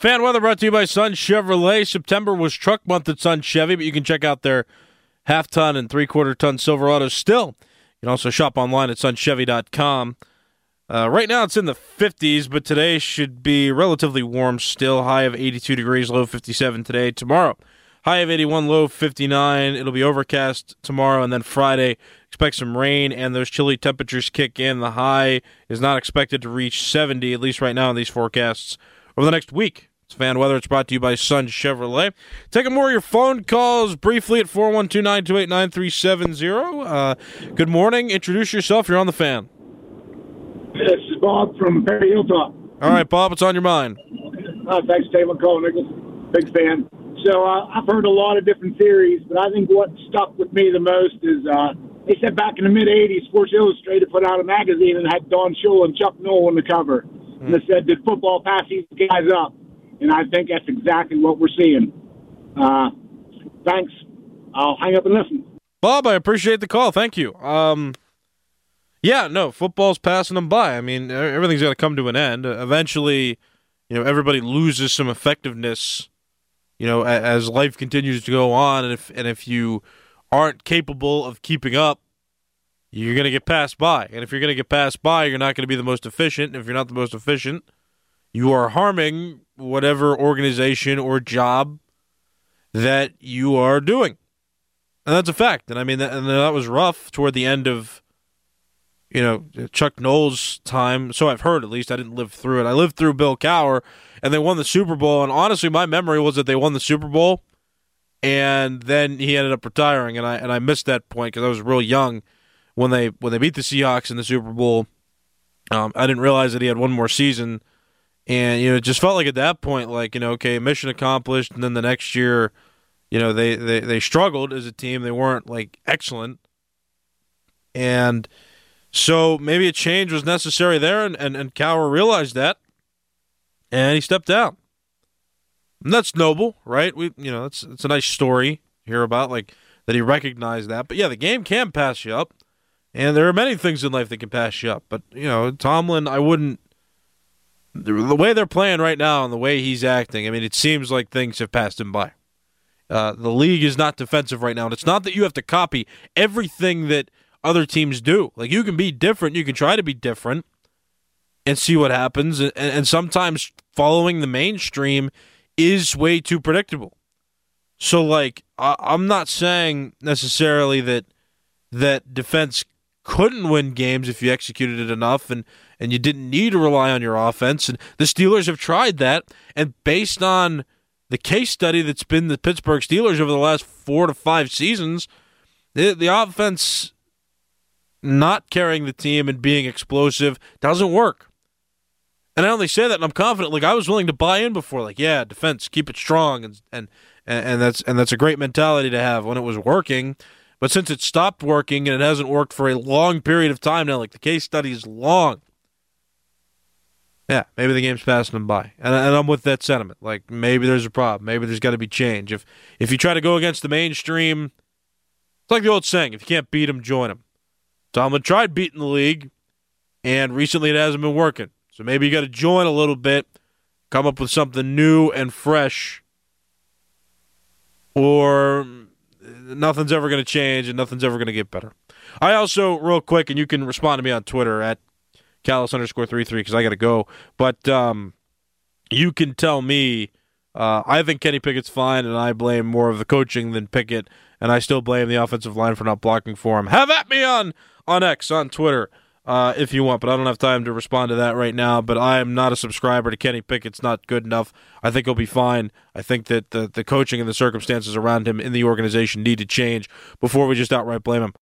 Fan weather brought to you by Sun Chevrolet. September was truck month at Sun Chevy, but you can check out their half-ton and three-quarter-ton Silverados still. You can also shop online at sunchevy.com. Right now it's in the 50s, but today should be relatively warm still. High of 82 degrees, low 57 today. Tomorrow, high of 81, low 59. It'll be overcast tomorrow, and then Friday, expect some rain, and those chilly temperatures kick in. The high is not expected to reach 70, at least right now in these forecasts, over the next week. It's Fan Weather. It's brought to you by Sun Chevrolet. Taking more of your phone calls briefly at 412-928-9370. Good morning. Introduce yourself. You're on the Fan. This is Bob from Perry Hilltop. All right, Bob, what's on your mind? Thanks, Taylor calling, Nicholas. Big fan. So I've heard a lot of different theories, but I think what stuck with me the most is they said back in the mid-'80s, Sports Illustrated put out a magazine and had Don Shula and Chuck Noll on the cover. And they said, did football pass these guys up? And I think that's exactly what we're seeing. Thanks. I'll hang up and listen. Bob, I appreciate the call. Thank you. Yeah, no, football's passing them by. I mean, everything's got to come to an end. Eventually, everybody loses some effectiveness, as life continues to go on. And if you aren't capable of keeping up, you're going to get passed by. And if you're going to get passed by, you're not going to be the most efficient. And if you're not the most efficient, you are harming whatever organization or job that you are doing. And that's a fact. And I mean, that was rough toward the end of, Chuck Noll's time. So I've heard, at least. I didn't live through it. I lived through Bill Cowher, and they won the Super Bowl. And honestly, my memory was that they won the Super Bowl, and then he ended up retiring. And I missed that point because I was real young when they beat the Seahawks in the Super Bowl. I didn't realize that he had one more season. And, it just felt like at that point, okay, mission accomplished. And then the next year, they struggled as a team. They weren't, excellent. And so maybe a change was necessary there, and Cowher realized that, and he stepped down. And that's noble, right? It's a nice story to hear about, that he recognized that. But, yeah, the game can pass you up, and there are many things in life that can pass you up. But, Tomlin, I wouldn't. The way they're playing right now and the way he's acting, I mean, it seems like things have passed him by. The league is not defensive right now, and it's not that you have to copy everything that other teams do. You can be different. You can try to be different and see what happens, and sometimes following the mainstream is way too predictable. So, I'm not saying necessarily that defense couldn't win games if you executed it enough and you didn't need to rely on your offense. And the Steelers have tried that, and based on the case study that's been the Pittsburgh Steelers over the last 4 to 5 seasons, the offense not carrying the team and being explosive doesn't work. And I only say that, and I'm confident. I was willing to buy in before. Defense, keep it strong, and that's a great mentality to have when it was working. But since it stopped working and it hasn't worked for a long period of time now, the case study is long. Yeah, maybe the game's passing them by. And I'm with that sentiment. Maybe there's a problem. Maybe there's got to be change. If you try to go against the mainstream, it's like the old saying, if you can't beat them, join them. Tomlin tried beating the league, and recently it hasn't been working. So maybe you got to join a little bit, come up with something new and fresh, or nothing's ever going to change and nothing's ever going to get better. I also, real quick, and you can respond to me on Twitter at Callis_33 because I got to go. But you can tell me, I think Kenny Pickett's fine, and I blame more of the coaching than Pickett, and I still blame the offensive line for not blocking for him. Have at me on X, on Twitter, if you want, but I don't have time to respond to that right now. But I am not a subscriber to Kenny Pickett's not good enough. I think he'll be fine. I think that the coaching and the circumstances around him in the organization need to change before we just outright blame him.